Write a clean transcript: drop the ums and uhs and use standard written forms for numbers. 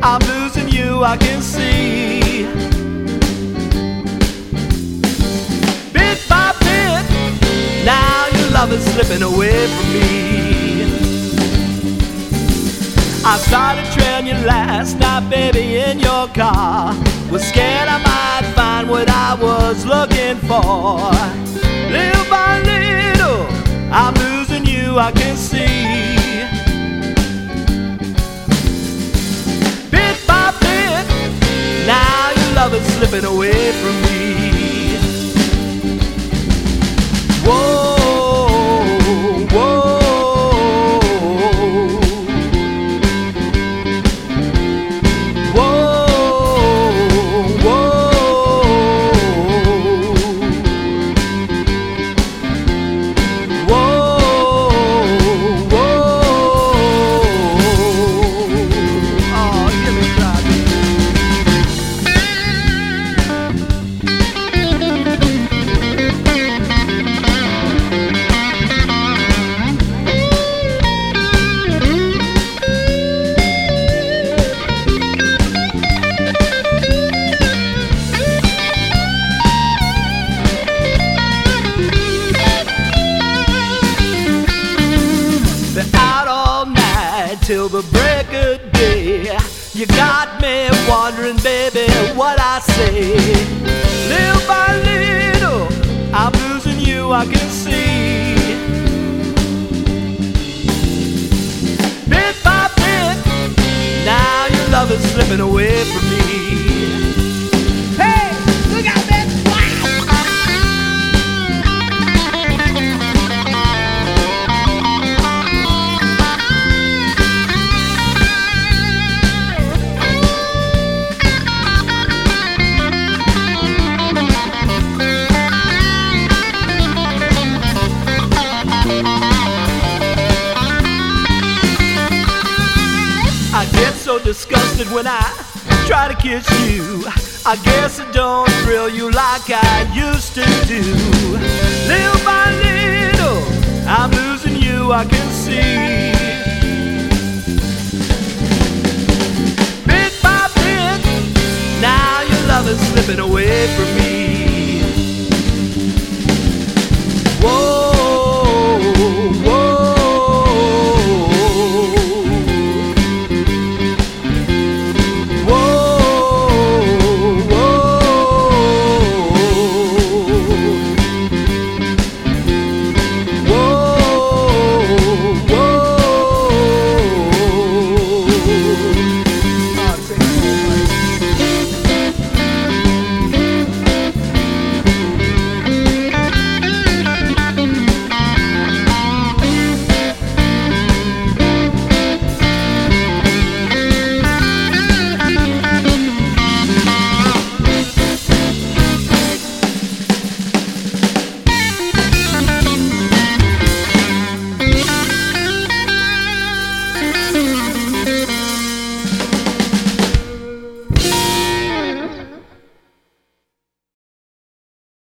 I'm losing you, I can see. Bit by bit, now your love is slipping away from me. I started trailing you last night, baby, in your car. Was scared I might find what I was looking for. Little by little, I'm losing you, I can see. Bit by bit, now your love is slipping away from me. Whoa, whoa. Till the break of day, you got me wondering, baby, what I say. Little by little, I'm losing you, I can see. Bit by bit, now your love is slipping away from me. Hey, look out, bitch! I get so disgusted when I try to kiss you. I guess it don't thrill you like I used to do. Little by little, I'm losing you, I can see.